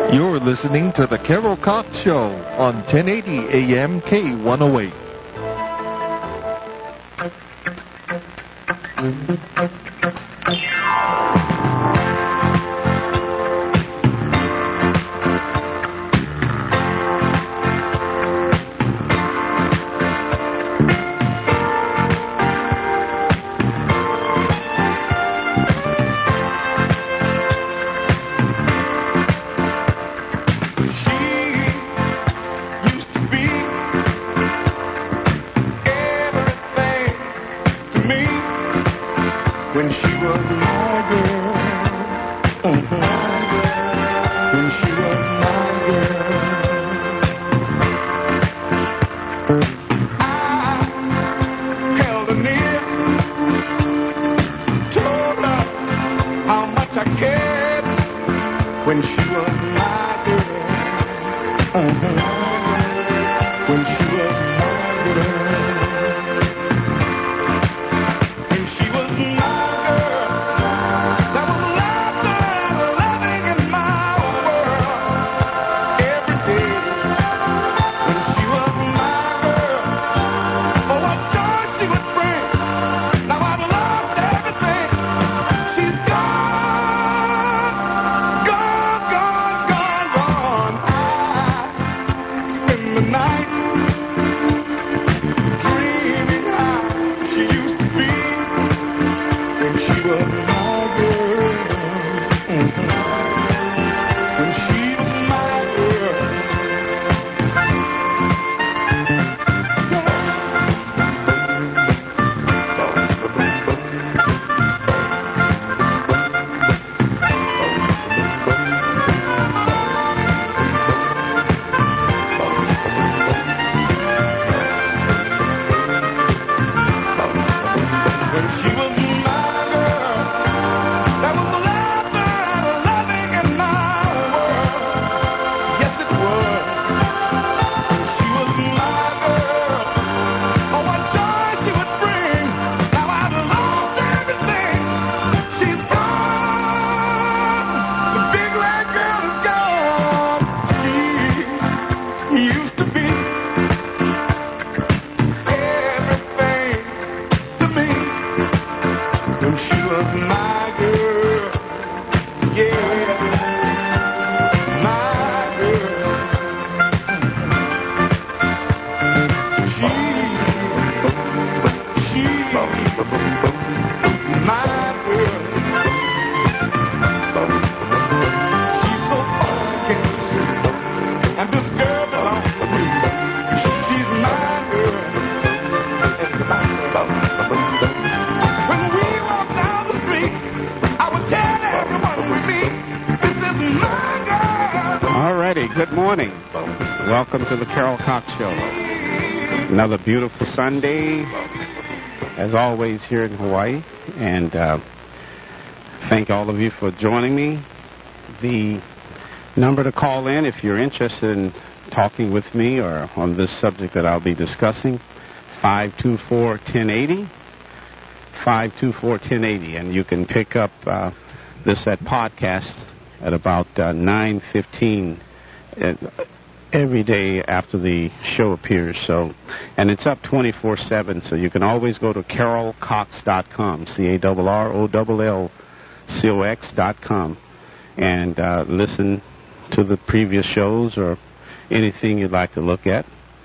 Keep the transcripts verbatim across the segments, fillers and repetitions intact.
You're listening to The Carol Cox Show on ten eighty A M K one oh eight. Welcome to the Carol Cox Show. Another beautiful Sunday, as always, here in Hawaii. And uh, thank all of you for joining me. The number to call in if you're interested in talking with me or on this subject that I'll be discussing, five two four, one zero eight zero, five two four, one zero eight zero. And you can pick up uh, this at podcast at about uh, nine fifteen every day after the show appears. So, and it's up twenty-four seven, so you can always go to carol cox dot com, C A R R O L L C O X dot com, and uh, listen to the previous shows or anything you'd like to look at.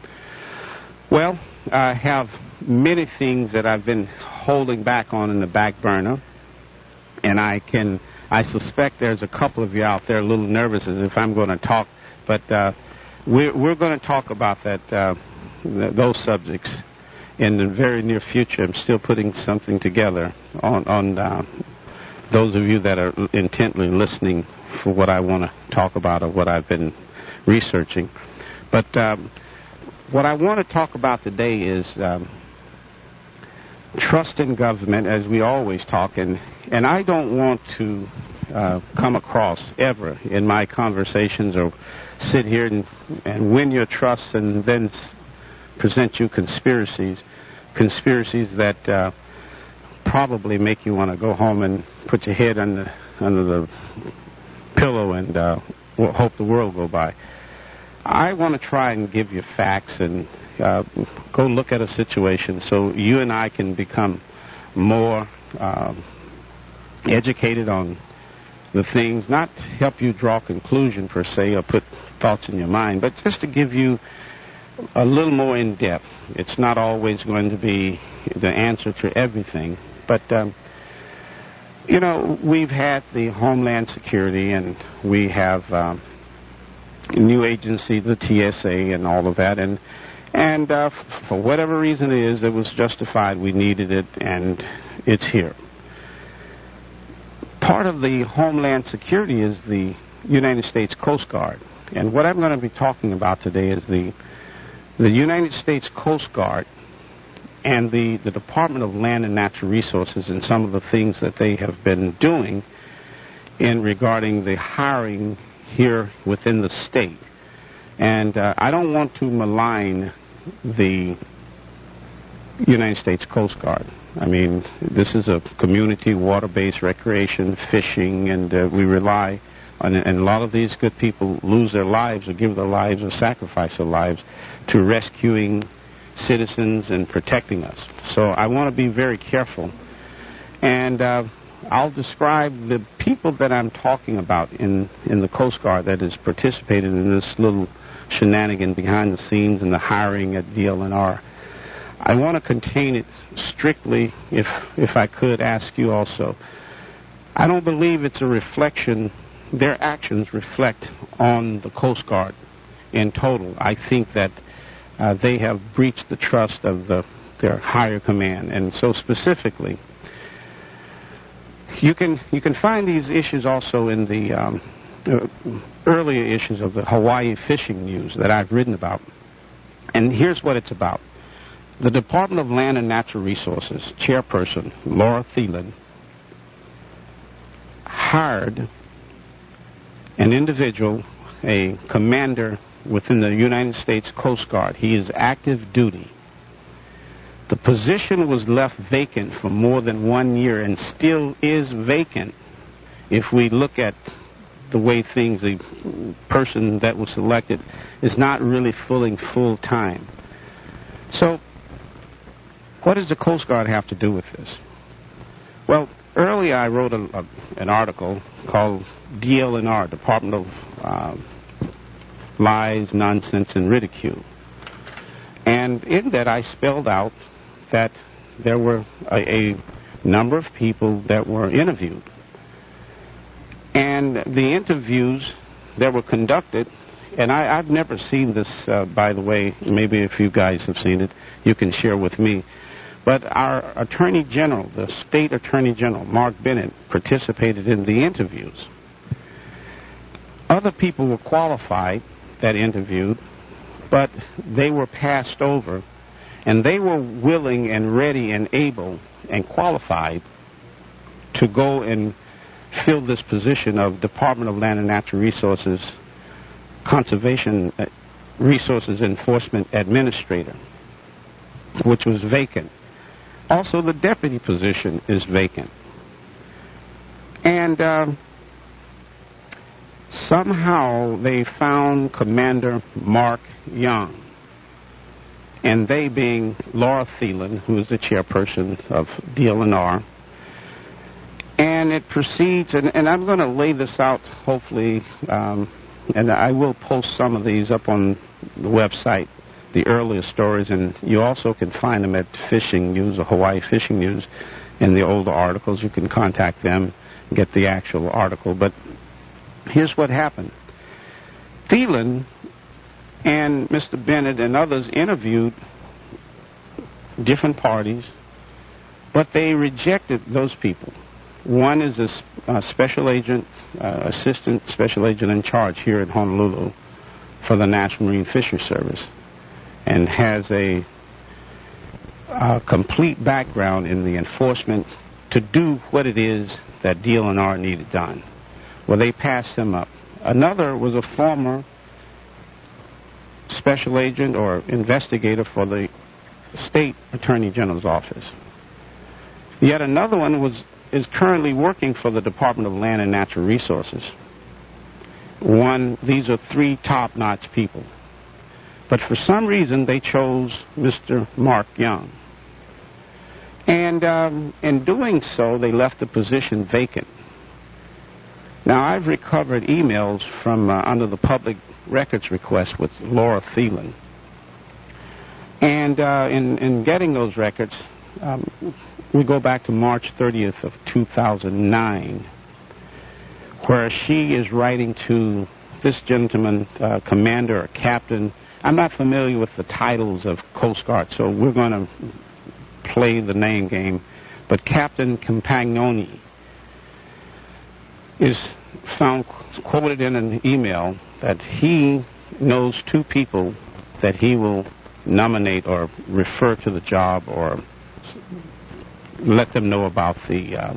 Well, I have many things that I've been holding back on in the back burner, and I can, I suspect there's a couple of you out there a little nervous as if I'm going to talk, but uh, We're, we're going to talk about that, uh, th- those subjects in the very near future. I'm still putting something together on, on uh, those of you that are intently listening for what I want to talk about or what I've been researching. But um, what I want to talk about today is um, trust in government, as we always talk. And, and I don't want to uh, come across ever in my conversations or sit here and, and win your trust and then s- present you conspiracies, conspiracies that uh, probably make you want to go home and put your head under, under the pillow and uh, well, hope the world go by. I want to try and give you facts and uh, go look at a situation so you and I can become more uh, educated on the things, not help you draw conclusion per se or put thoughts in your mind, but just to give you a little more in depth. It's not always going to be the answer to everything, but um, you know, we've had the Homeland Security, and we have um, a new agency, the T S A, and all of that, and and uh, f- for whatever reason it is, it was justified. We needed it, and it's here. Part of the Homeland Security is the United States Coast Guard. And what I'm going to be talking about today is the the United States Coast Guard and the, the Department of Land and Natural Resources and some of the things that they have been doing in regarding the hiring here within the state. And uh, I don't want to malign the United States Coast Guard. I mean, this is a community water-based recreation, fishing, and uh, we rely on it. And a lot of these good people lose their lives or give their lives or sacrifice their lives to rescuing citizens and protecting us. So I want to be very careful. And uh, I'll describe the people that I'm talking about in, in the Coast Guard that has participated in this little shenanigan behind the scenes and the hiring at D L N R. I want to contain it strictly, if if I could ask you also. I don't believe it's a reflection, their actions reflect on the Coast Guard in total. I think that uh, they have breached the trust of the, their higher command. And so specifically, you can you can find these issues also in the um, uh, earlier issues of the Hawaii Fishing News that I've written about. And here's what it's about. The Department of Land and Natural Resources chairperson, Laura Thielen, hired an individual, a commander within the United States Coast Guard. He is active duty. The position was left vacant for more than one year and still is vacant. If we look at the way things, the person that was selected is not really filling full time. So, what does the Coast Guard have to do with this? Well, earlier I wrote a, a, an article called D L N R, Department of uh, Lies, Nonsense, and Ridicule. And in that I spelled out that there were a, a number of people that were interviewed. And the interviews that were conducted, and I, I've never seen this, uh, by the way, maybe if you guys have seen it, you can share with me. But our Attorney General, the State Attorney General, Mark Bennett, participated in the interviews. Other people were qualified that interviewed, but they were passed over, and they were willing and ready and able and qualified to go and fill this position of Department of Land and Natural Resources Conservation Resources Enforcement Administrator, which was vacant. Also, the deputy position is vacant. And uh, somehow they found Commander Mark Young, and they being Laura Thielen, who is the chairperson of D L N R. And it proceeds, and, and I'm going to lay this out, hopefully, um, and I will post some of these up on the website, the earlier stories, and you also can find them at Fishing News or Hawaii Fishing News in the older articles. You can contact them, get the actual article. But here's what happened. Thielen and Mister Bennett and others interviewed different parties, but they rejected those people. One is a uh, special agent, uh, assistant special agent in charge here at Honolulu for the National Marine Fisheries Service, and has a, a complete background in the enforcement to do what it is that D L N R needed done. Well, they passed him up. Another was a former special agent or investigator for the State Attorney General's office. Yet another one was is currently working for the Department of Land and Natural Resources. one, these are three top-notch people. But for some reason, they chose Mister Mark Young. And um, in doing so, they left the position vacant. Now, I've recovered emails from uh, under the public records request with Laura Thielen. And uh, in, in getting those records, um, we go back to March thirtieth of two thousand nine, where she is writing to this gentleman, uh, commander or captain. I'm not familiar with the titles of Coast Guard, so we're going to play the name game. But Captain Campagnoni is found quoted in an email that he knows two people that he will nominate or refer to the job or let them know about the uh,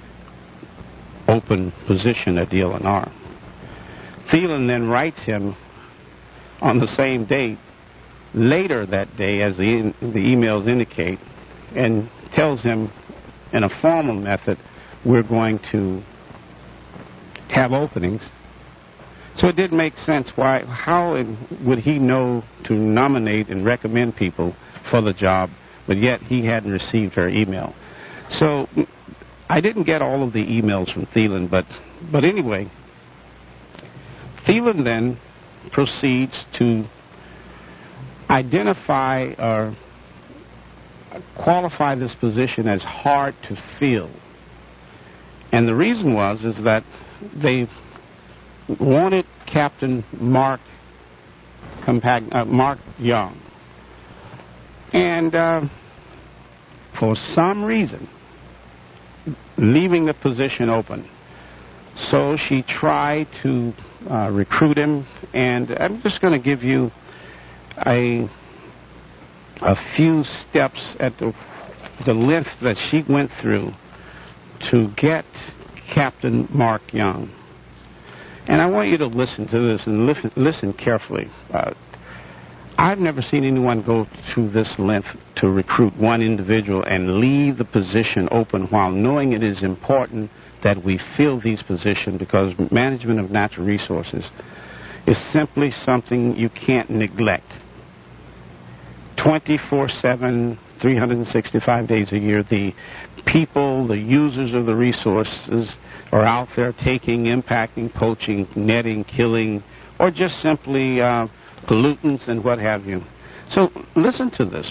open position at D L N R. Thielen then writes him on the same date, later that day, as the, the emails indicate, and tells him in a formal method, we're going to have openings. So it did make sense. Why? How would he know to nominate and recommend people for the job, but yet he hadn't received her email? So I didn't get all of the emails from Thielen, but but anyway, Thielen then proceeds to identify or qualify this position as hard to fill. And the reason was is that they wanted Captain Mark Compag- uh, Mark Young. And uh, for some reason, leaving the position open. So she tried to uh, recruit him, and I'm just going to give you a a few steps at the, the length that she went through to get Captain Mark Young. And I want you to listen to this and listen, listen carefully. Uh, I've never seen anyone go through this length to recruit one individual and leave the position open while knowing it is important that we fill these positions, because management of natural resources is simply something you can't neglect. twenty-four seven, three hundred sixty-five days a year, the people, the users of the resources are out there taking, impacting, poaching, netting, killing, or just simply uh, pollutants and what have you. So listen to this.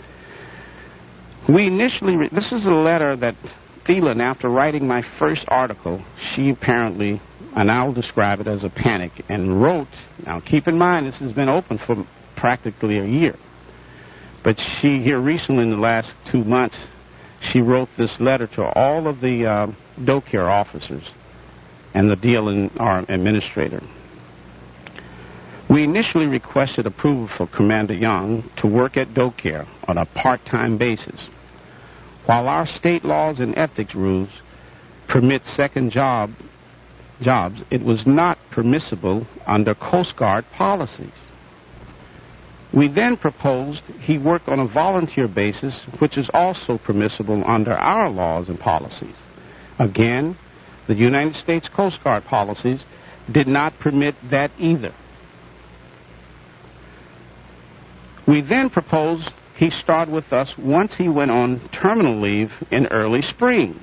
We initially, re- this is a letter that Thielen, after writing my first article, she apparently, and I'll describe it as a panic, and wrote, now keep in mind this has been open for practically a year, but she, here recently in the last two months, she wrote this letter to all of the uh, DoCare officers and the D L N R administrator. We initially requested approval for Commander Young to work at DoCare on a part-time basis. While our state laws and ethics rules permit second job jobs, it was not permissible under Coast Guard policies. We then proposed he work on a volunteer basis, which is also permissible under our laws and policies. Again, the United States Coast Guard policies did not permit that either. We then proposed he start with us once he went on terminal leave in early spring.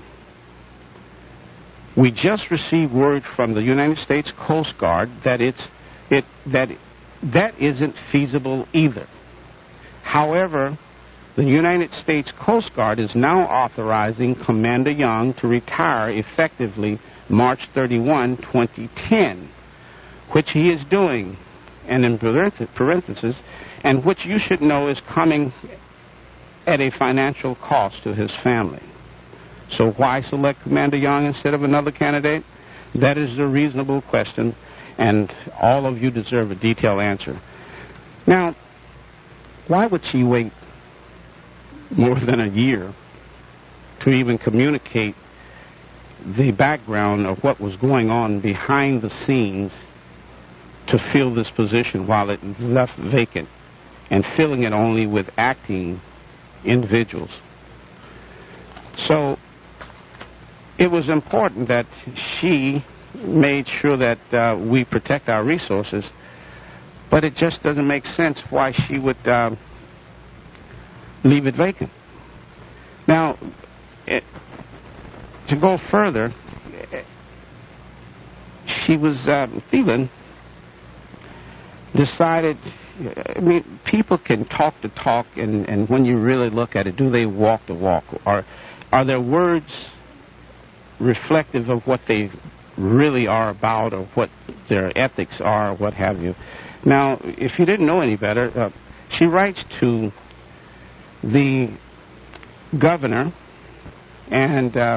We just received word from the United States Coast Guard that it's it that that isn't feasible either. However, the United States Coast Guard is now authorizing Commander Young to retire effectively March thirty-first, twenty ten, which he is doing, and in parentheses, and which you should know is coming at a financial cost to his family. So why select Commander Young instead of another candidate? That is a reasonable question, and all of you deserve a detailed answer. Now, why would she wait more than a year to even communicate the background of what was going on behind the scenes to fill this position while it was left vacant, and filling it only with acting individuals? So it was important that she made sure that uh, we protect our resources, but it just doesn't make sense why she would uh, leave it vacant. Now, it, to go further, she was, uh, Thielen decided, I mean, people can talk the talk, and, and when you really look at it, do they walk the walk? Are, are their words reflective of what they really are about, or what their ethics are, or what have you? Now, if you didn't know any better, uh, she writes to the governor, and uh,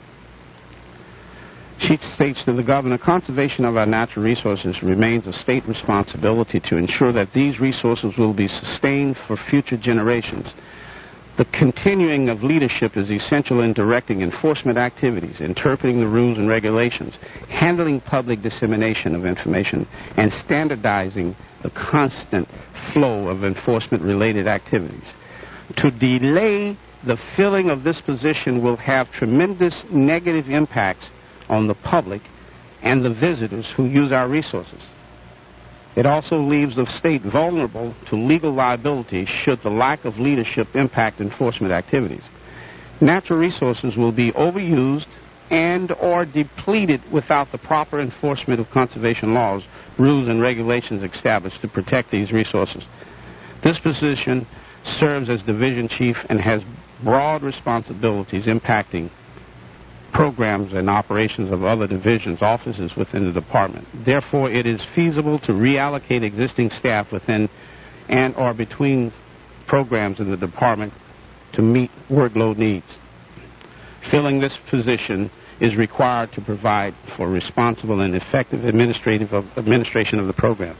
she states to the governor, conservation of our natural resources remains a state responsibility to ensure that these resources will be sustained for future generations. The continuing of leadership is essential in directing enforcement activities, interpreting the rules and regulations, handling public dissemination of information, and standardizing the constant flow of enforcement-related activities. To delay the filling of this position will have tremendous negative impacts on the public and the visitors who use our resources. It also leaves the state vulnerable to legal liability should the lack of leadership impact enforcement activities. Natural resources will be overused and or depleted without the proper enforcement of conservation laws, rules, and regulations established to protect these resources. This position serves as division chief and has broad responsibilities impacting programs and operations of other divisions, offices within the department. Therefore, it is feasible to reallocate existing staff within and or between programs in the department to meet workload needs. Filling this position is required to provide for responsible and effective administrative of, administration of the program.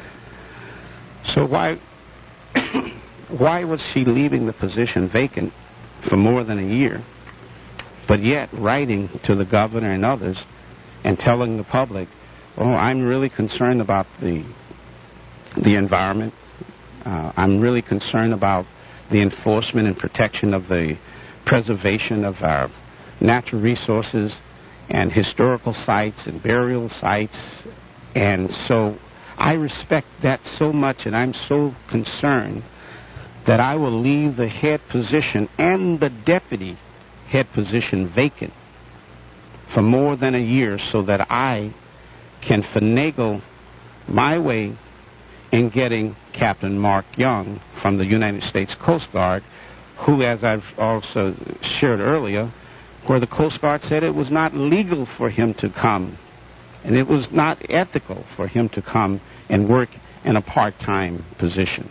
So why, why was she leaving the position vacant for more than a year, but yet writing to the governor and others and telling the public, oh, I'm really concerned about the the environment. Uh, I'm really concerned about the enforcement and protection of the preservation of our natural resources and historical sites and burial sites. And so I respect that so much, and I'm so concerned that I will leave the head position and the deputy head position vacant for more than a year so that I can finagle my way in getting Captain Mark Young from the United States Coast Guard, who, as I've also shared earlier, where the Coast Guard said it was not legal for him to come and it was not ethical for him to come and work in a part-time position.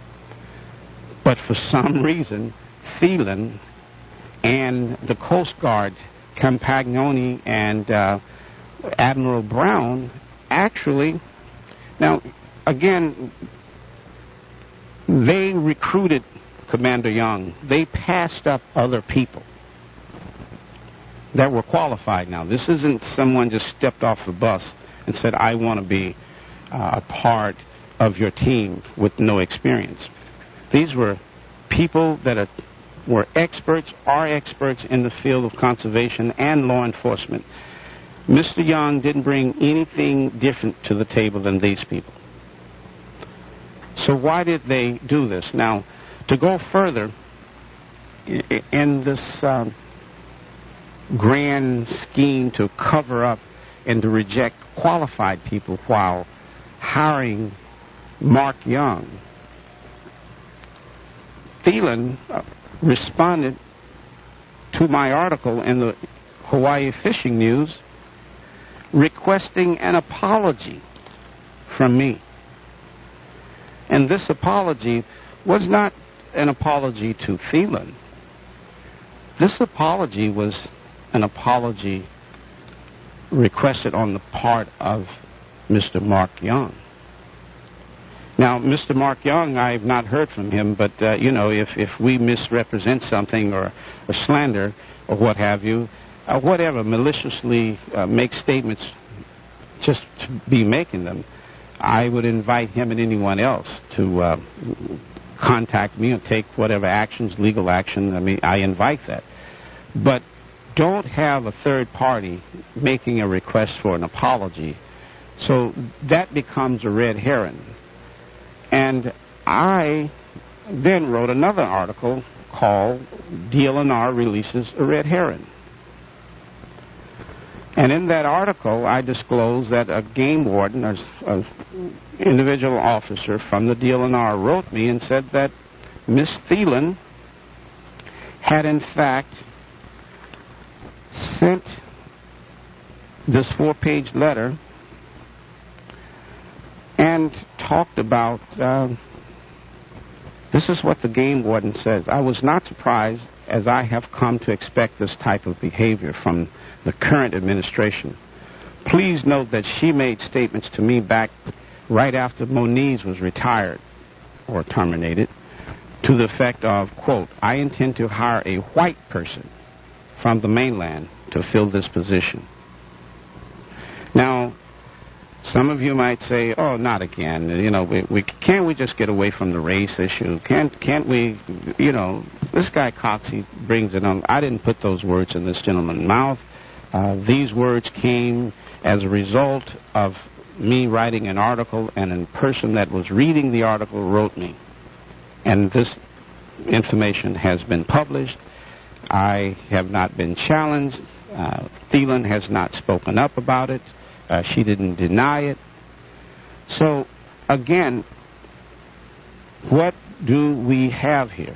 But for some reason, Thielen and the Coast Guard, Campagnoni and uh, Admiral Brown, actually, now, again, they recruited Commander Young. They passed up other people that were qualified now. This isn't someone just stepped off the bus and said, I want to be uh, a part of your team with no experience. These were people that are were experts, are experts in the field of conservation and law enforcement. Mister Young didn't bring anything different to the table than these people. So why did they do this? Now, to go further, in this um, grand scheme to cover up and to reject qualified people while hiring Mark Young, Thielen uh, responded to my article in the Hawaii Fishing News requesting an apology from me. And this apology was not an apology to Thielen. This apology was an apology requested on the part of Mister Mark Young. Now, Mister Mark Young, I have not heard from him, but, uh, you know, if, if we misrepresent something or, or slander or what have you, uh, whatever, maliciously uh, make statements just to be making them, I would invite him and anyone else to uh, contact me or take whatever actions, legal action. I mean, I invite that. But don't have a third party making a request for an apology. So that becomes a red herring. And I then wrote another article called D L N R Releases a Red Herring. And in that article, I disclosed that a game warden, an individual officer from the D L N R, wrote me and said that Miss Thielen had in fact sent this four-page letter and talked about, uh, this is what the game warden says: "I was not surprised, as I have come to expect this type of behavior from the current administration. Please note that she made statements to me back right after Moniz was retired or terminated to the effect of, quote, I intend to hire a white person from the mainland to fill this position." Now, some of you might say, oh, not again. You know, we, we can't we just get away from the race issue? Can't can't we, you know, this guy Cox, he brings it on. I didn't put those words in this gentleman's mouth. Uh, these words came as a result of me writing an article, and a person that was reading the article wrote me. And this information has been published. I have not been challenged. Uh, Thielen has not spoken up about it. Uh, she didn't deny it. So, again, what do we have here?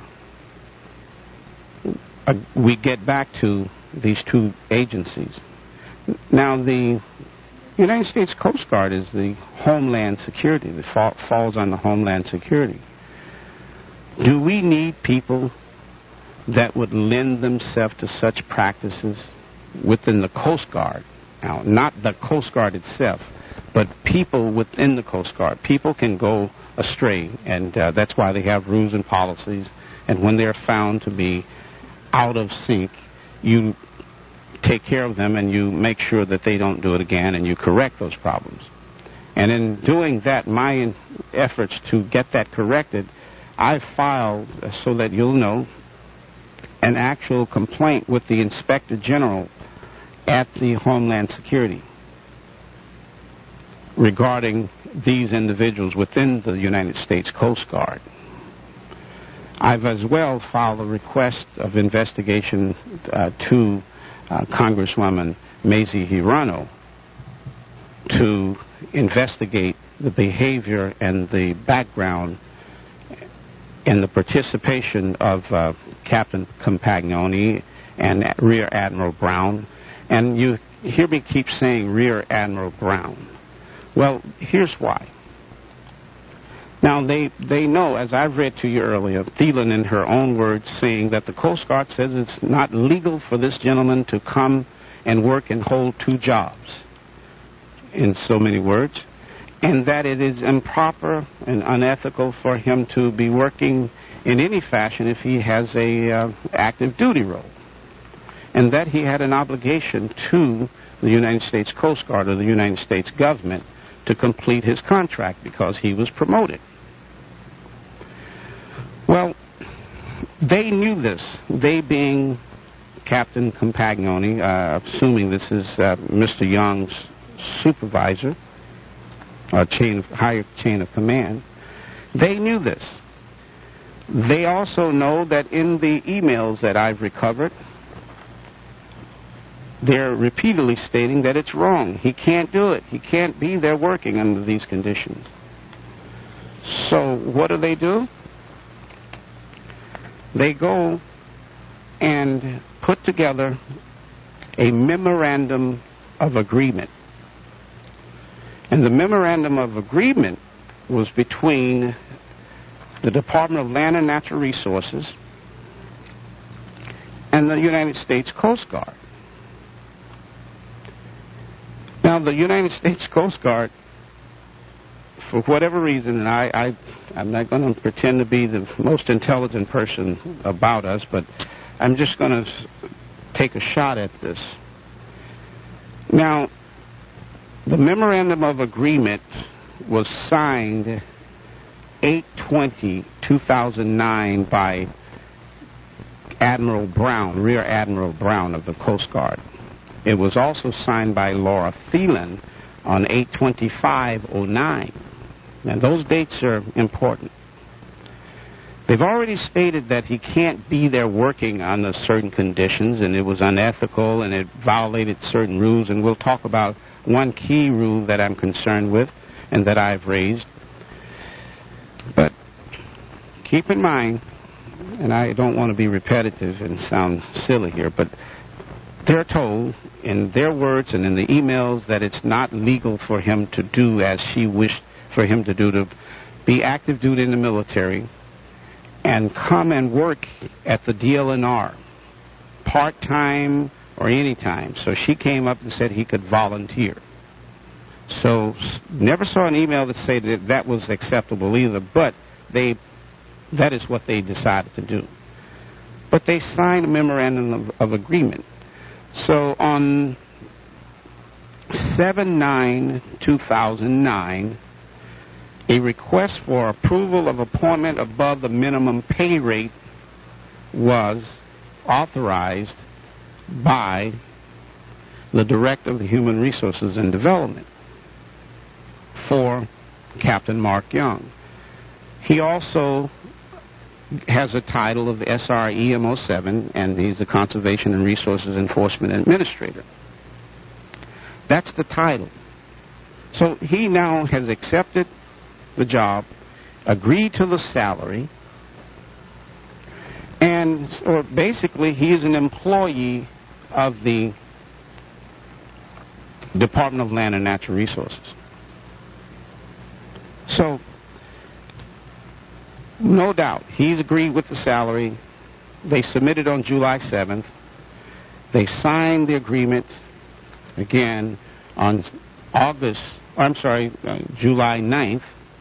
Uh, we get back to these two agencies. Now, the United States Coast Guard is the Homeland Security, that fa- falls under Homeland Security. Do we need people that would lend themselves to such practices within the Coast Guard? Now, not the Coast Guard itself, but people within the Coast Guard. People can go astray, and uh, that's why they have rules and policies. And when they're found to be out of sync, you take care of them and you make sure that they don't do it again, and you correct those problems. And in doing that, my efforts to get that corrected, I filed, uh, so that you'll know, an actual complaint with the Inspector General at the Homeland Security regarding these individuals within the United States Coast Guard. I've as well filed a request of investigation uh, to uh, Congresswoman Mazie Hirono to investigate the behavior and the background and the participation of uh, Captain Compagnoni and Rear Admiral Brown. And you hear me keep saying Rear Admiral Brown. Well, here's why. Now, they, they know, as I've read to you earlier, Thielen in her own words saying that the Coast Guard says it's not legal for this gentleman to come and work and hold two jobs, in so many words, and that it is improper and unethical for him to be working in any fashion if he has a uh, active duty role, and that he had an obligation to the United States Coast Guard or the United States government to complete his contract because he was promoted. Well, they knew this, they being Captain Compagnoni, uh, assuming this is uh, Mister Young's supervisor, or chain of, higher chain of command. They knew this. They also know that in the emails that I've recovered, they're repeatedly stating that it's wrong. He can't do it. He can't be there working under these conditions. So what do they do? They go and put together a memorandum of agreement. And the memorandum of agreement was between the Department of Land and Natural Resources and the United States Coast Guard. Now, the United States Coast Guard, for whatever reason, and I, I, I'm not going to pretend to be the most intelligent person about us, but I'm just going to take a shot at this. Now, the memorandum of agreement was signed eight twenty two thousand nine by Admiral Brown, Rear Admiral Brown of the Coast Guard. It was also signed by Laura Thielen on eight twenty-five oh nine. Now, those dates are important. They've already stated that he can't be there working under certain conditions, and it was unethical, and it violated certain rules, and we'll talk about one key rule that I'm concerned with and that I've raised. But keep in mind, and I don't want to be repetitive and sound silly here, but they're told in their words and in the emails that it's not legal for him to do as she wished for him to do, to be active duty in the military and come and work at the D L N R, part-time or any-time. So she came up and said he could volunteer. So never saw an email that said that that was acceptable either, but they that is what they decided to do. But they signed a memorandum of, of agreement. So on seven nine two thousand nine, a request for approval of appointment above the minimum pay rate was authorized by the Director of the Human Resources and Development for Captain Mark Young. He also has a title of S R E M oh seven, and he's the Conservation and Resources Enforcement Administrator. That's the title. So he now has accepted the job, agreed to the salary, and or basically he is an employee of the Department of Land and Natural Resources. So, no doubt, he's agreed with the salary. They submitted on July seventh. They signed the agreement again on August, or I'm sorry, uh, July ninth.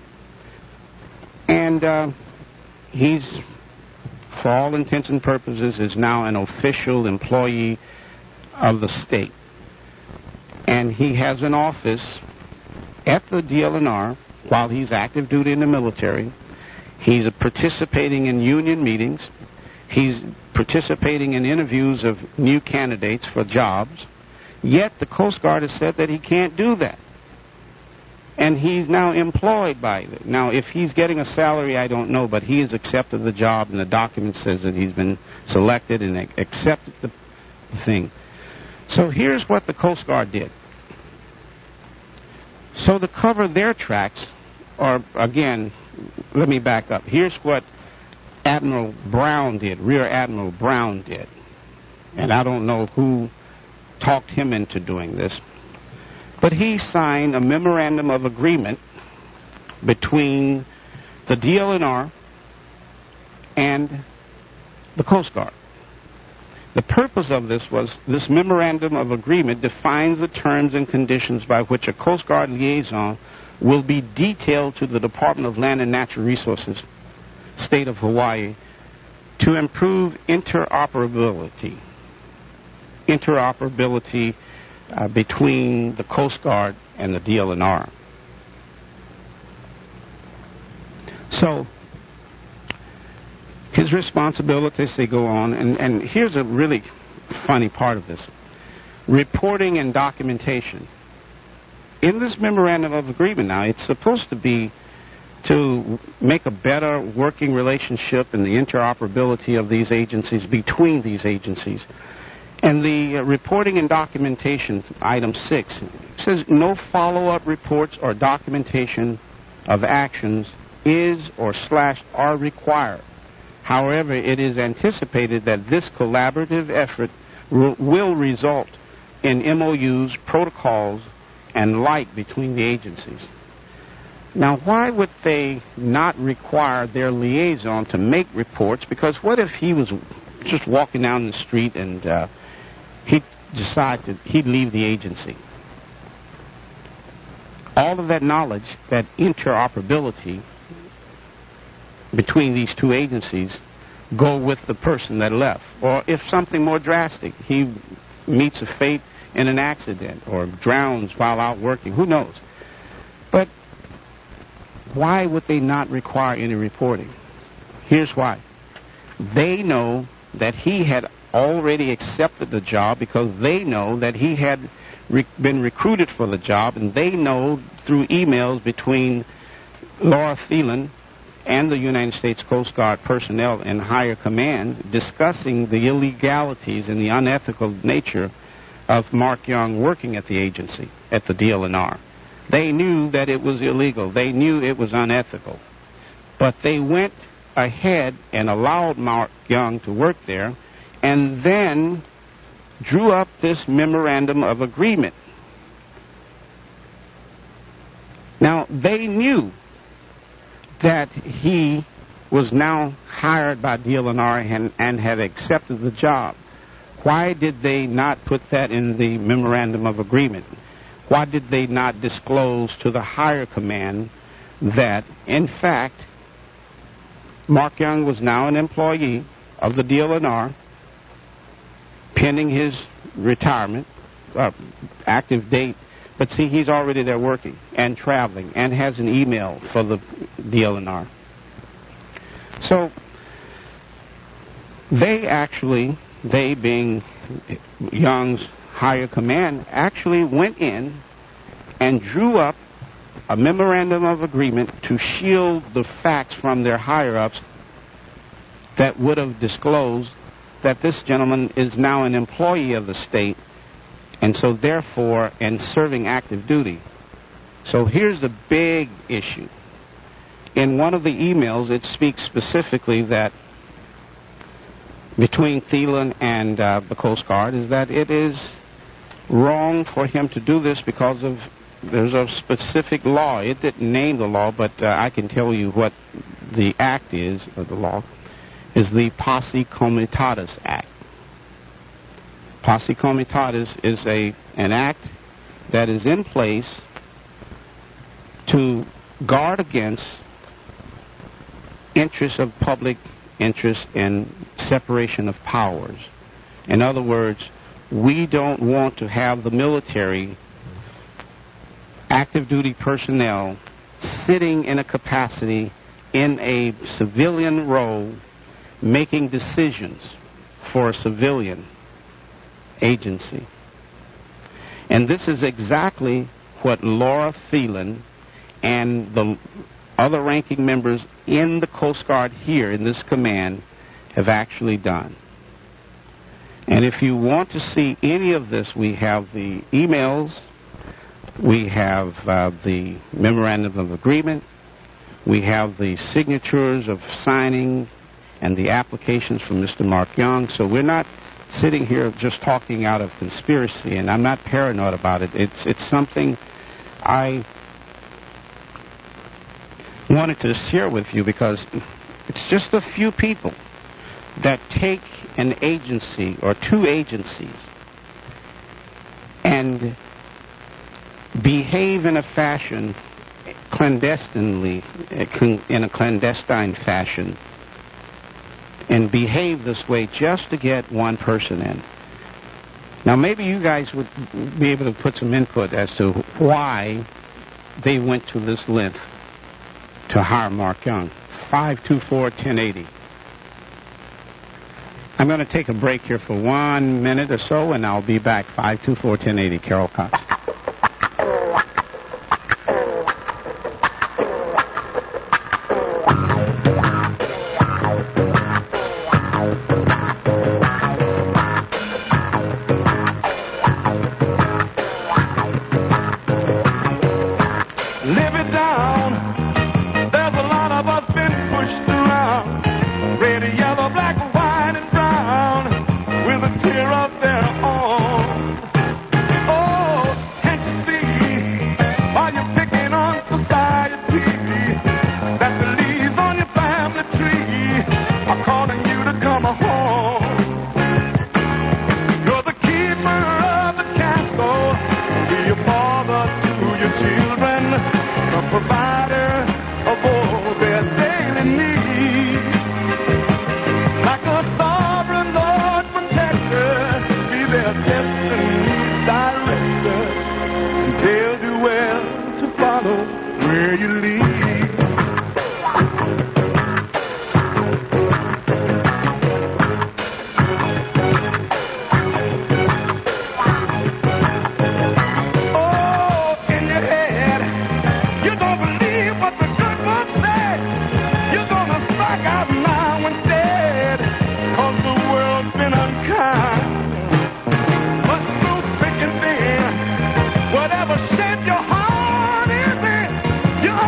And uh, he's, for all intents and purposes, is now an official employee of the state. And he has an office at the D L N R while he's active duty in the military. He's participating in union meetings. He's participating in interviews of new candidates for jobs. Yet the Coast Guard has said that he can't do that. And he's now employed by it. Now, if he's getting a salary, I don't know, but he has accepted the job, and the document says that he's been selected and accepted the thing. So here's what the Coast Guard did. So to cover their tracks, or again, let me back up. Here's what Admiral Brown did, Rear Admiral Brown did. And I don't know who talked him into doing this. But he signed a memorandum of agreement between the D L N R and the Coast Guard. The purpose of this was this memorandum of agreement defines the terms and conditions by which a Coast Guard liaison will be detailed to the Department of Land and Natural Resources, State of Hawaii, to improve interoperability. Interoperability uh, between the Coast Guard and the D L N R. So, his responsibilities, they go on, and, and here's a really funny part of this. Reporting and documentation. In this memorandum of agreement now, it's supposed to be to make a better working relationship and the interoperability of these agencies, between these agencies. And the uh, reporting and documentation, item six, says no follow-up reports or documentation of actions is or slash are required. However, it is anticipated that this collaborative effort will result in M O Us, protocols, and like between the agencies. Now, why would they not require their liaison to make reports? Because what if he was just walking down the street and uh, he decided he'd leave the agency? All of that knowledge, that interoperability between these two agencies, go with the person that left. Or if something more drastic, he meets a fate in an accident or drowns while out working, who knows? But why would they not require any reporting? Here's why. They know that he had already accepted the job because they know that he had re- been recruited for the job, and they know through emails between Laura Thielen and the United States Coast Guard personnel in higher command discussing the illegalities and the unethical nature of Mark Young working at the agency, at the D L N R. They knew that it was illegal. They knew it was unethical. But they went ahead and allowed Mark Young to work there and then drew up this memorandum of agreement. Now, they knew that he was now hired by D L N R and, and had accepted the job. Why did they not put that in the memorandum of agreement? Why did they not disclose to the higher command that, in fact, Mark Young was now an employee of the D L N R, pending his retirement, uh, active date? But see, he's already there working and traveling and has an email for the D L N R. So they actually, they being Young's higher command, actually went in and drew up a memorandum of agreement to shield the facts from their higher-ups that would have disclosed that this gentleman is now an employee of the state, and so therefore, and serving active duty. So here's the big issue. In one of the emails, it speaks specifically that between Thielen and uh, the Coast Guard is that it is wrong for him to do this because of there's a specific law. It didn't name the law, but uh, I can tell you what the act is of the law, is the Posse Comitatus Act. Posse Comitatus is a an act that is in place to guard against interests of public interest and separation of powers. In other words, we don't want to have the military active duty personnel sitting in a capacity in a civilian role making decisions for a civilian agency. And this is exactly what Laura Thielen and the other ranking members in the Coast Guard here in this command have actually done. And if you want to see any of this, we have the emails, we have uh, the memorandum of agreement, we have the signatures of signing and the applications from Mister Mark Young. So we're not sitting here just talking out of conspiracy, and I'm not paranoid about it. It's it's something I wanted to share with you because it's just a few people that take an agency or two agencies and behave in a fashion clandestinely, in a clandestine fashion, and behave this way just to get one person in. Now, maybe you guys would be able to put some input as to why they went to this length to hire Mark Young. five two four, ten eighty. I'm going to take a break here for one minute or so, and I'll be back. five two four, ten eighty, Carol Cox. Provider of all their daily needs.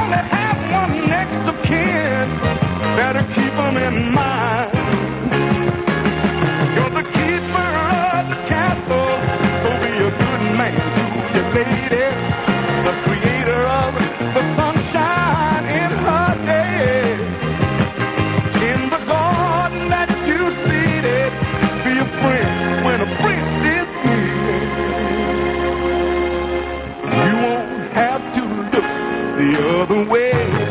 that have one next of kin, better keep them in mind. You're the keeper of the castle, so be a good man to your lady, the creator of the sunshine in her day. In the garden that you seeded, be a friend when a prince is needed. You won't have to look the other way.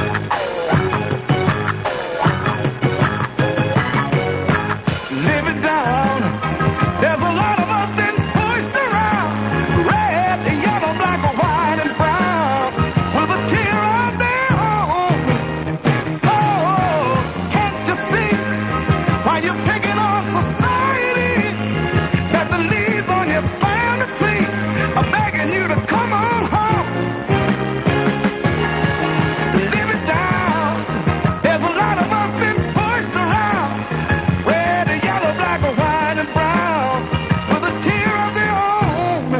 Live it down. There's a lot of us been pushed around, red, yellow, black, white, and brown, with a tear of their own. Oh, can't you see why you're picking on society, that the leaves on your family tree are begging you to come on home? Live it down. There's a lot of us been pushed around, red, yellow, black, white, and brown, with a tear of their own.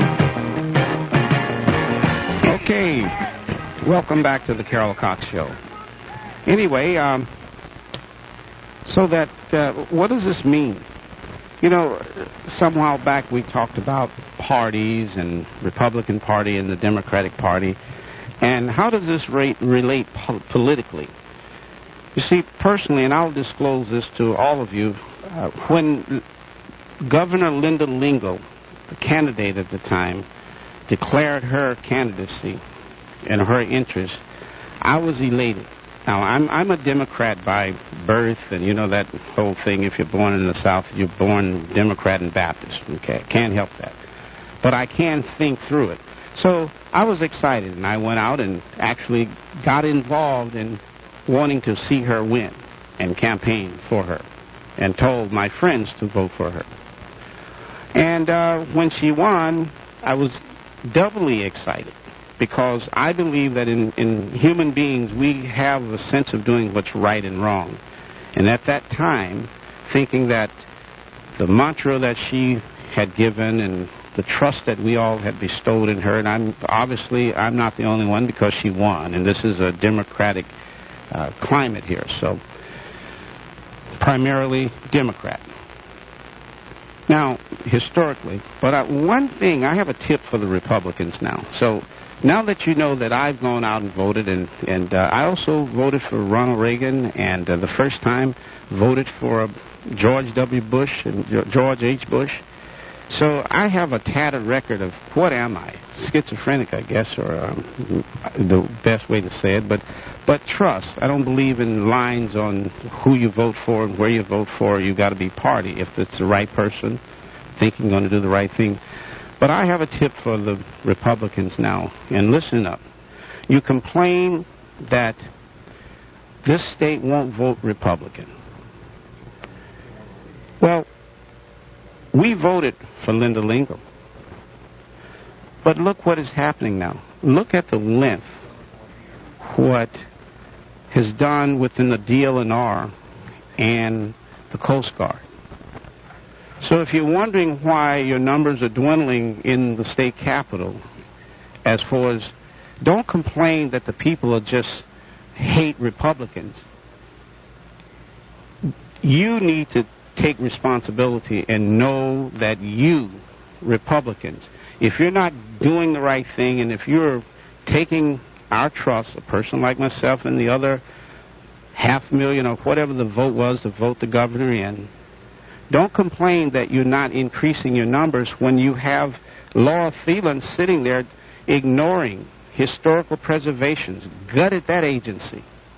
Okay, welcome back to the Carol Cox Show. Anyway, um, so that, uh, what does this mean? You know, some while back we talked about parties and Republican Party and the Democratic Party, and how does this rate relate po- politically? You see, personally, and I'll disclose this to all of you, uh, when Governor Linda Lingle, the candidate at the time, declared her candidacy and her interest, I was elated. Now, I'm I'm a Democrat by birth, and you know that whole thing, if you're born in the South, you're born Democrat and Baptist. Okay, can't help that. But I can think through it. So I was excited, and I went out and actually got involved in wanting to see her win and campaign for her, and told my friends to vote for her. And uh, when she won, I was doubly excited, because I believe that in, in human beings we have a sense of doing what's right and wrong. And at that time, thinking that the mantra that she had given and the trust that we all had bestowed in her, and I'm obviously I'm not the only one because she won, and this is a democratic uh, climate here, so primarily Democrat. Now, historically, but uh, one thing, I have a tip for the Republicans now. So now that you know that I've gone out and voted, and, and uh, I also voted for Ronald Reagan, and uh, the first time voted for uh, George W. Bush and George H. Bush. So I have a tattered record of what am I? Schizophrenic, I guess, or um, the best way to say it. But, but trust. I don't believe in lines on who you vote for and where you vote for. You've got to be party if it's the right person, thinking going to do the right thing. But I have a tip for the Republicans now, and listen up. You complain that this state won't vote Republican. Well, we voted for Linda Lingle. But look what is happening now. Look at the length, what has done within the D L N R and the Coast Guard. So if you're wondering why your numbers are dwindling in the state capitol, as far as, don't complain that the people are just hate Republicans. You need to take responsibility and know that you, Republicans, if you're not doing the right thing, and if you're taking our trust, a person like myself and the other half million or whatever the vote was to vote the governor in, don't complain that you're not increasing your numbers when you have Laura Thielen sitting there ignoring historical preservations, gutted that agency,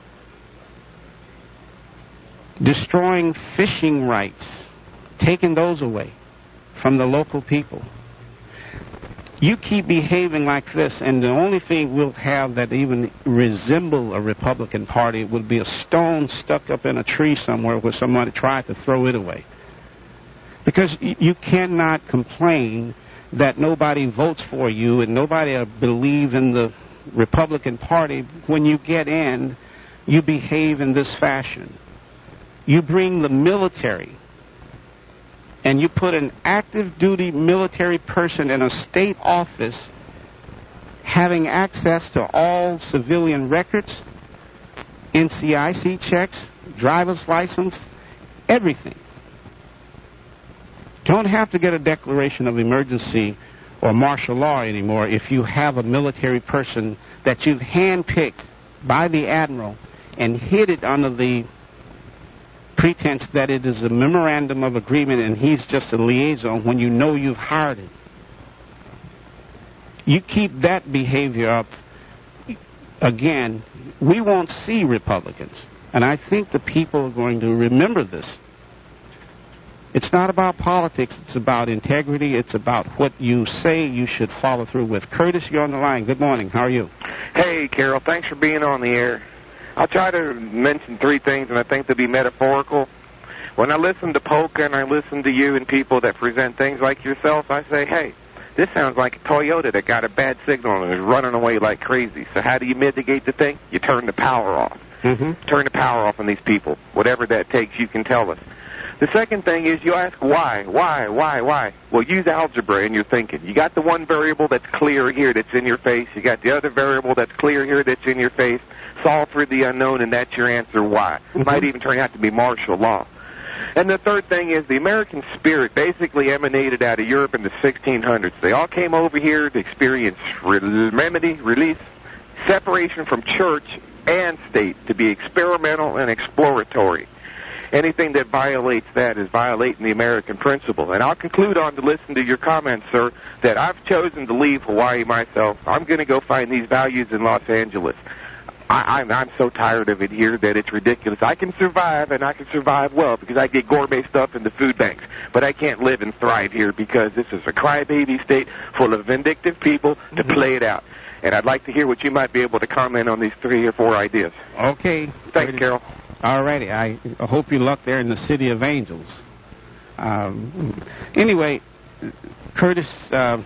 destroying fishing rights, taking those away from the local people. You keep behaving like this, and the only thing we'll have that even resemble a Republican Party would be a stone stuck up in a tree somewhere where somebody tried to throw it away. Because you cannot complain that nobody votes for you and nobody believes in the Republican Party. When you get in, you behave in this fashion. You bring the military and you put an active duty military person in a state office having access to all civilian records, N C I C checks, driver's license, everything. Don't have to get a declaration of emergency or martial law anymore if you have a military person that you've handpicked by the admiral and hid it under the pretense that it is a memorandum of agreement and he's just a liaison when you know you've hired him. You keep that behavior up, again, we won't see Republicans. And I think the people are going to remember this. It's not about politics. It's about integrity. It's about what you say you should follow through with. Curtis, you're on the line. Good morning. How are you? Hey, Carol. Thanks for being on the air. I'll try to mention three things, and I think they'll be metaphorical. When I listen to Polka and I listen to you and people that present things like yourself, I say, hey, this sounds like a Toyota that got a bad signal and is running away like crazy. So how do you mitigate the thing? You turn the power off. Mm-hmm. Turn the power off on these people. Whatever that takes, you can tell us. The second thing is you ask why, why, why, why. Well, use algebra in your thinking. You got the one variable that's clear here that's in your face. You got the other variable that's clear here that's in your face. Solve for the unknown, and that's your answer, why. Mm-hmm. It might even turn out to be martial law. And the third thing is the American spirit basically emanated out of Europe in the sixteen hundreds. They all came over here to experience re- remedy, release, separation from church and state, to be experimental and exploratory. Anything that violates that is violating the American principle. And I'll conclude on to listen to your comments, sir, that I've chosen to leave Hawaii myself. I'm going to go find these values in Los Angeles. I, I'm, I'm so tired of it here that it's ridiculous. I can survive, and I can survive well, because I get gourmet stuff in the food banks. But I can't live and thrive here because this is a crybaby state full of vindictive people to mm-hmm. play it out. And I'd like to hear what you might be able to comment on these three or four ideas. Okay. Thanks, Ready. Carol. All righty. I hope you luck there in the City of Angels. Um, anyway, Curtis uh,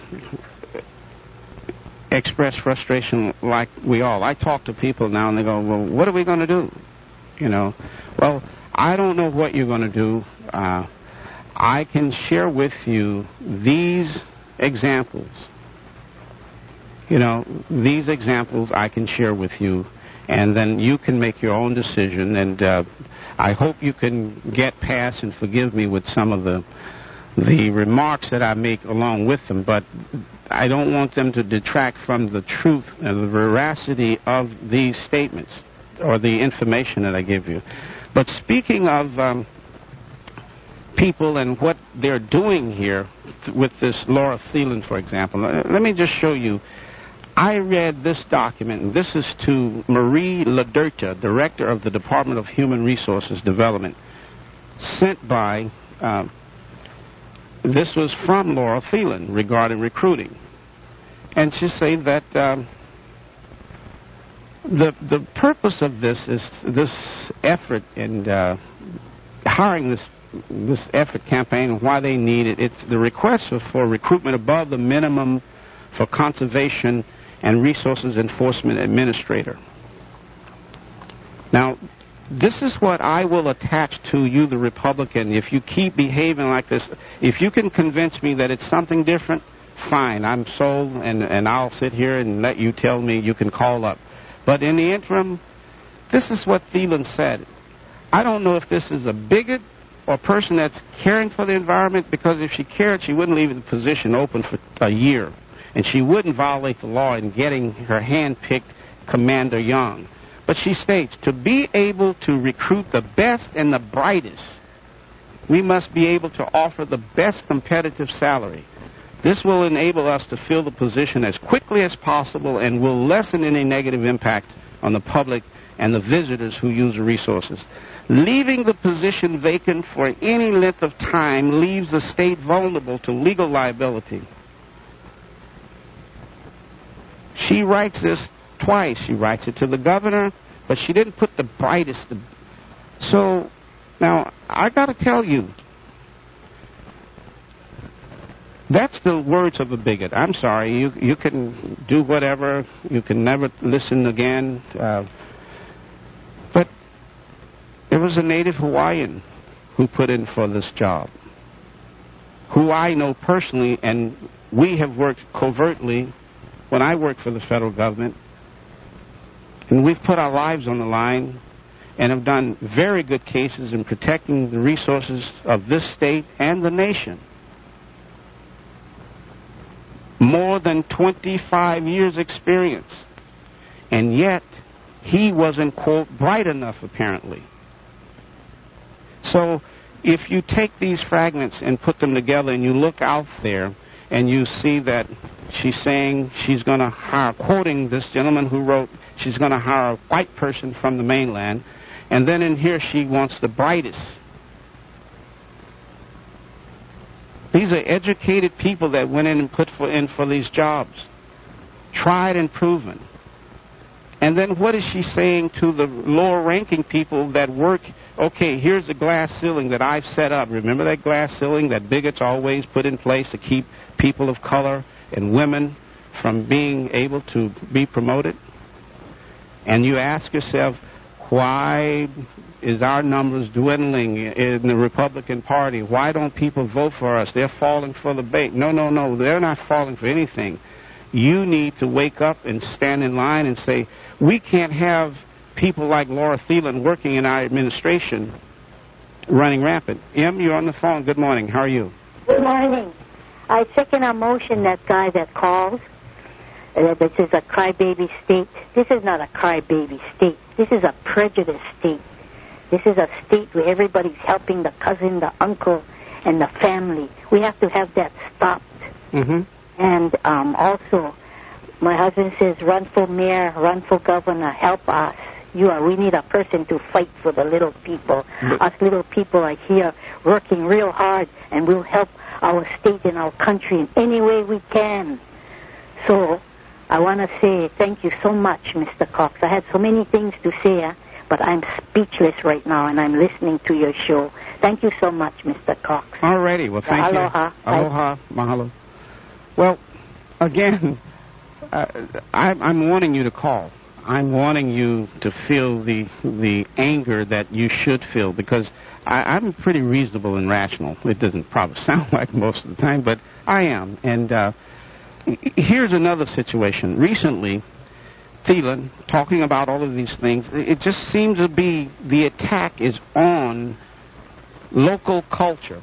expressed frustration like we all. I talk to people now, and they go, well, what are we going to do? You know, well, I don't know what you're going to do. Uh, I can share with you these examples. You know, these examples I can share with you, and then you can make your own decision. And uh, I hope you can get past and forgive me with some of the the remarks that I make along with them, but I don't want them to detract from the truth and the veracity of these statements or the information that I give you. But speaking of um, people and what they're doing here th- with this Laura Thielen, for example, uh, let me just show you. I read this document, and this is to Marie Laderta, Director of the Department of Human Resources Development, sent by, uh, this was from Laura Thielen regarding recruiting. And she said that um, the the purpose of this is this effort in uh, hiring this this effort campaign and why they need it. It's the request for recruitment above the minimum for conservation and resources enforcement administrator. Now, this is what I will attach to you, the Republican, if you keep behaving like this. If you can convince me that it's something different, fine, I'm sold, and, and I'll sit here and let you tell me you can call up. But in the interim, this is what Thielen said. I don't know if this is a bigot or a person that's caring for the environment, because if she cared, she wouldn't leave the position open for a year. And she wouldn't violate the law in getting her hand-picked Commander Young. But she states, to be able to recruit the best and the brightest, we must be able to offer the best competitive salary. This will enable us to fill the position as quickly as possible and will lessen any negative impact on the public and the visitors who use the resources. Leaving the position vacant for any length of time leaves the state vulnerable to legal liability. She writes this twice. She writes it to the governor, but she didn't put the brightest. So, now, I got to tell you, that's the words of a bigot. I'm sorry. You you can do whatever. You can never listen again. Uh, but there was a native Hawaiian who put in for this job, who I know personally, and we have worked covertly when I worked for the federal government, and we've put our lives on the line and have done very good cases in protecting the resources of this state and the nation. More than twenty-five years experience. And yet, he wasn't, quote, bright enough, apparently. So, if you take these fragments and put them together and you look out there and you see that she's saying she's going to hire, quoting this gentleman who wrote, she's going to hire a white person from the mainland, and then in here she wants the brightest. These are educated people that went in and put for, in for these jobs, tried and proven. And then what is she saying to the lower-ranking people that work? Okay, here's the glass ceiling that I've set up. Remember that glass ceiling that bigots always put in place to keep people of color and women from being able to be promoted? And you ask yourself, why is our numbers dwindling in the Republican Party? Why don't people vote for us? They're falling for the bait. No, no, no, they're not falling for anything. You need to wake up and stand in line and say, we can't have people like Laura Thielen working in our administration running rampant. Em, you're on the phone. Good morning. How are you? Good morning. I second a motion that guy that calls. Uh, this is a crybaby state. This is not a crybaby state. This is a prejudice state. This is a state where everybody's helping the cousin, the uncle, and the family. We have to have that stopped. Mm-hmm. And um, also, my husband says, run for mayor, run for governor, help us. You are, we need a person to fight for the little people. But us little people are here working real hard, and we'll help our state and our country in any way we can. So, I want to say thank you so much, Mister Cox. I had so many things to say, uh, but I'm speechless right now, and I'm listening to your show. Thank you so much, Mister Cox. All righty. Well, thank Aloha. you. Aloha. Mahalo. Well, again, uh, I, I'm wanting you to call. I'm wanting you to feel the the anger that you should feel, because I, I'm pretty reasonable and rational. It doesn't probably sound like most of the time, but I am. And uh, here's another situation. Recently, Thielen, talking about all of these things, it just seems to be the attack is on local culture.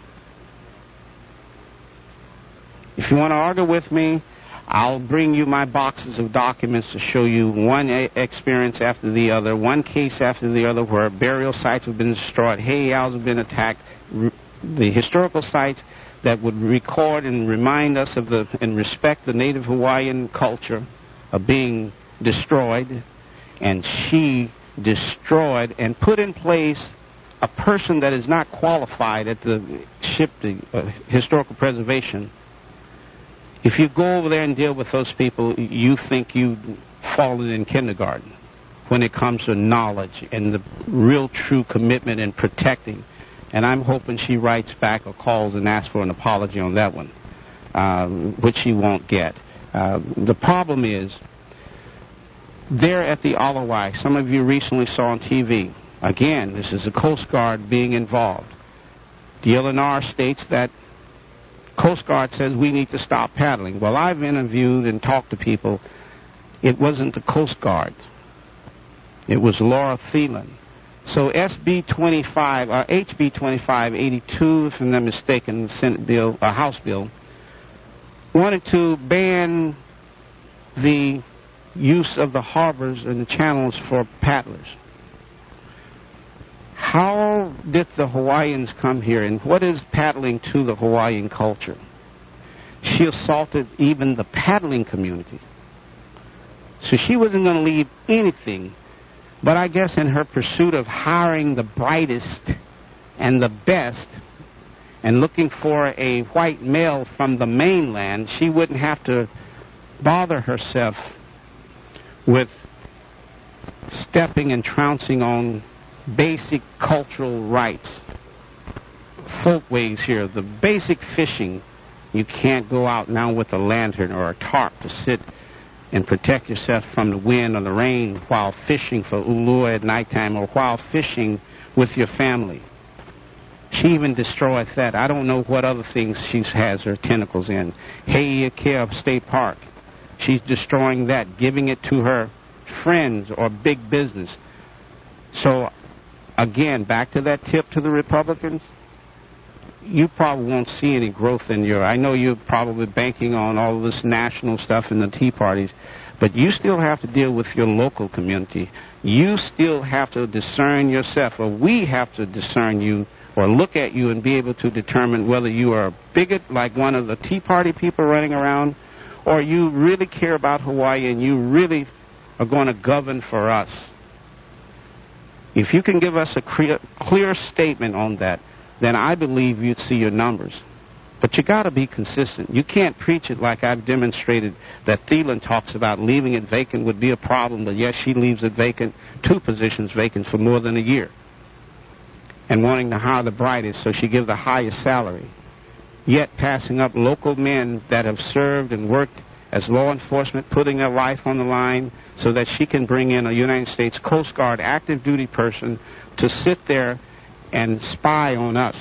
If you want to argue with me, I'll bring you my boxes of documents to show you one a- experience after the other, one case after the other where burial sites have been destroyed, heiaus have been attacked, r- the historical sites that would record and remind us of the and respect the Native Hawaiian culture are being destroyed, and she destroyed and put in place a person that is not qualified at the ship, the uh, historical preservation. If you go over there and deal with those people, you think you've fallen in kindergarten when it comes to knowledge and the real true commitment in protecting. And I'm hoping she writes back or calls and asks for an apology on that one, um, which she won't get. Uh, the problem is, there at the Alawai, some of you recently saw on T V, again, this is the Coast Guard being involved. D L N R states that Coast Guard says we need to stop paddling. Well, I've interviewed and talked to people. It wasn't the Coast Guard. It was Laura Thielen. So S B twenty-five, uh, H B twenty-five eighty-two, if I'm not mistaken, the Senate bill, a uh, House bill, wanted to ban the use of the harbors and the channels for paddlers. How did the Hawaiians come here, and what is paddling to the Hawaiian culture? She assaulted even the paddling community. So she wasn't going to leave anything, but I guess in her pursuit of hiring the brightest and the best and looking for a white male from the mainland, she wouldn't have to bother herself with stepping and trouncing on basic cultural rights, folkways here, the basic fishing. You can't go out now with a lantern or a tarp to sit and protect yourself from the wind or the rain while fishing for ulua at nighttime or while fishing with your family. She even destroyed that. I don't know what other things she has her tentacles in. Heiakea State Park. she's destroying that, giving it to her friends or big business. So, again, back to that tip to the Republicans, you probably won't see any growth in your... I know you're probably banking on all of this national stuff in the Tea Parties, but you still have to deal with your local community. You still have to discern yourself, or we have to discern you, or look at you and be able to determine whether you are a bigot like one of the Tea Party people running around, or you really care about Hawaii and you really are going to govern for us. If you can give us a clear, clear statement on that, then I believe you'd see your numbers. But you got to be consistent. You can't preach it like I've demonstrated that Thielen talks about leaving it vacant would be a problem, but yes, she leaves it vacant, two positions vacant for more than a year, and wanting to hire the brightest, so she gives the highest salary, yet passing up local men that have served and worked as law enforcement, putting their life on the line so that she can bring in a United States Coast Guard active duty person to sit there and spy on us.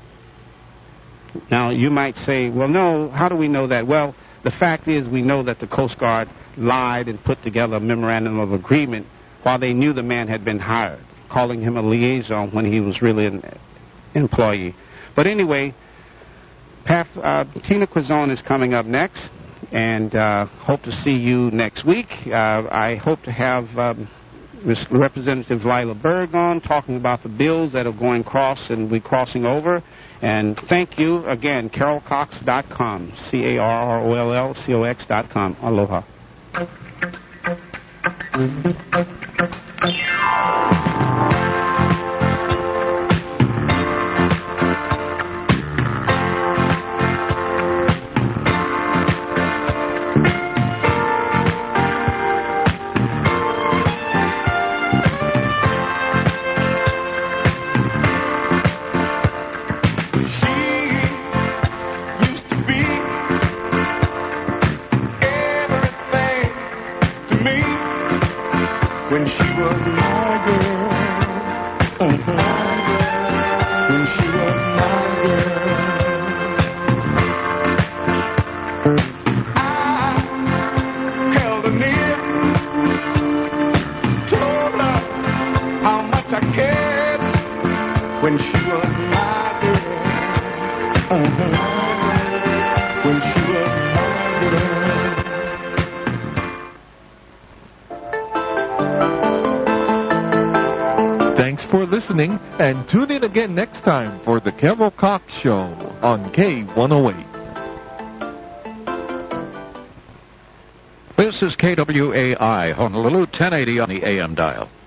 Now, you might say, well, no, how do we know that? Well, the fact is we know that the Coast Guard lied and put together a memorandum of agreement while they knew the man had been hired, calling him a liaison when he was really an employee. But anyway, Pat, uh, Tina Quizon is coming up next, and uh, hope to see you next week. Uh, I hope to have um, Miz Representative Lila Berg on, talking about the bills that are going cross and we crossing over. And thank you again, Carol Cox dot com, C A R R O L L C O X dot com. Aloha. When she was my girl, uh-huh. When she was my girl, I held her near, told her how much I cared. When she was my girl, uh-huh. When she was my girl. Thanks for listening, and tune in again next time for the Carol Cox Show on K one oh eight. This is K W A I, Honolulu, ten eighty on the A M dial.